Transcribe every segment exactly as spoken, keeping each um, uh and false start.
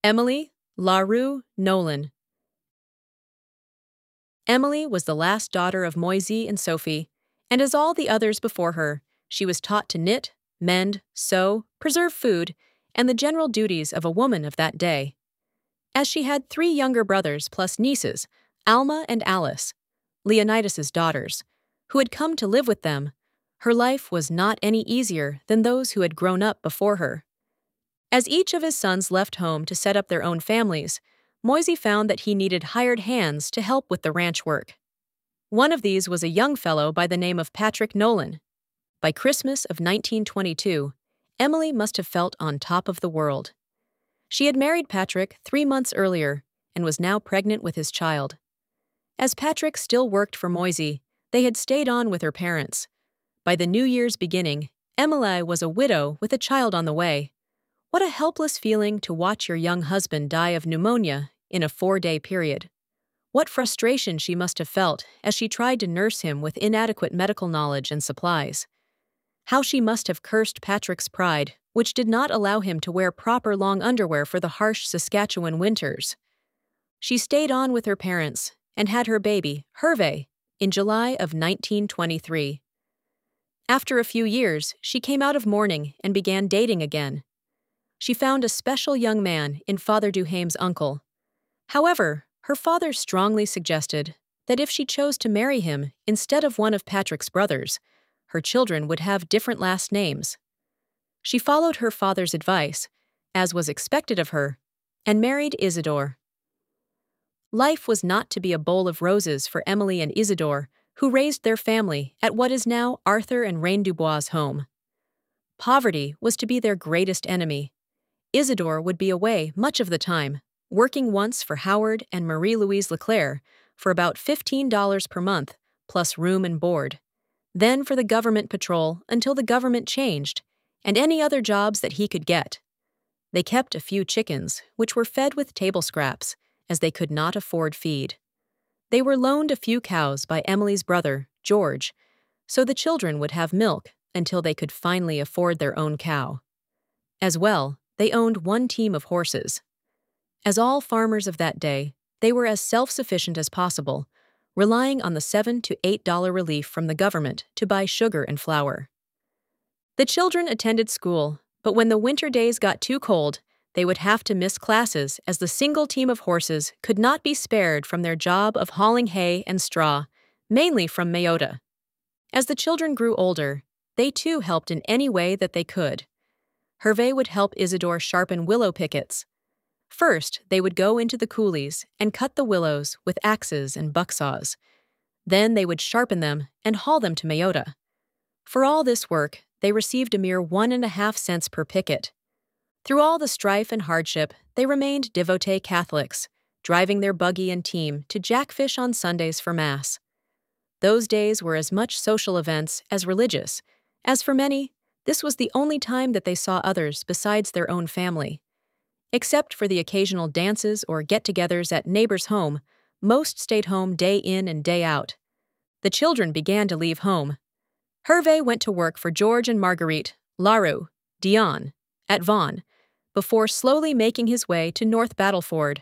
Emily LaRue Nolan. Emily was the last daughter of Moisey and Sophie, and as all the others before her, she was taught to knit, mend, sew, preserve food, and the general duties of a woman of that day. As she had three younger brothers plus nieces, Alma and Alice, Leonidas's daughters, who had come to live with them, her life was not any easier than those who had grown up before her. As each of his sons left home to set up their own families, Moisey found that he needed hired hands to help with the ranch work. One of these was a young fellow by the name of Patrick Nolan. By Christmas of nineteen twenty-two, Emily must have felt on top of the world. She had married Patrick three months earlier and was now pregnant with his child. As Patrick still worked for Moisey, they had stayed on with her parents. By the New Year's beginning, Emily was a widow with a child on the way. What a helpless feeling to watch your young husband die of pneumonia in a four-day period. What frustration she must have felt as she tried to nurse him with inadequate medical knowledge and supplies. How she must have cursed Patrick's pride, which did not allow him to wear proper long underwear for the harsh Saskatchewan winters. She stayed on with her parents and had her baby, Hervé, in July of nineteen twenty-three. After a few years, she came out of mourning and began dating again. She found a special young man in Father Duhaime's uncle. However, her father strongly suggested that if she chose to marry him instead of one of Patrick's brothers, her children would have different last names. She followed her father's advice, as was expected of her, and married Isidore. Life was not to be a bowl of roses for Emily and Isidore, who raised their family at what is now Arthur and Rain Dubois' home. Poverty was to be their greatest enemy. Isidore would be away much of the time, working once for Howard and Marie-Louise Leclerc for about fifteen dollars per month, plus room and board, then for the government patrol until the government changed, and any other jobs that he could get. They kept a few chickens, which were fed with table scraps, as they could not afford feed. They were loaned a few cows by Emily's brother, George, so the children would have milk until they could finally afford their own cow. As well, they owned one team of horses. As all farmers of that day, they were as self-sufficient as possible, relying on the seven to eight dollar relief from the government to buy sugar and flour. The children attended school, but when the winter days got too cold, they would have to miss classes as the single team of horses could not be spared from their job of hauling hay and straw, mainly from Mayota. As the children grew older, they too helped in any way that they could. Hervé would help Isidore sharpen willow pickets. First, they would go into the coulees and cut the willows with axes and bucksaws. Then they would sharpen them and haul them to Mayota. For all this work, they received a mere one and a half cents per picket. Through all the strife and hardship, they remained devotee Catholics, driving their buggy and team to Jackfish on Sundays for Mass. Those days were as much social events as religious, as for many, this was the only time that they saw others besides their own family. Except for the occasional dances or get-togethers at neighbors' home, most stayed home day in and day out. The children began to leave home. Hervé went to work for George and Marguerite LaRue Dion at Vaughan, before slowly making his way to North Battleford.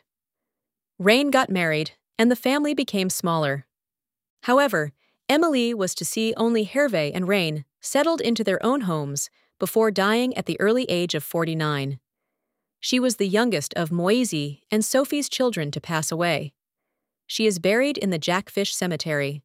Rain got married, and the family became smaller. However, Emily was to see only Hervé and Rain settled into their own homes before dying at the early age of forty-nine. She was the youngest of Moisey and Sophie's children to pass away. She is buried in the Jackfish Cemetery.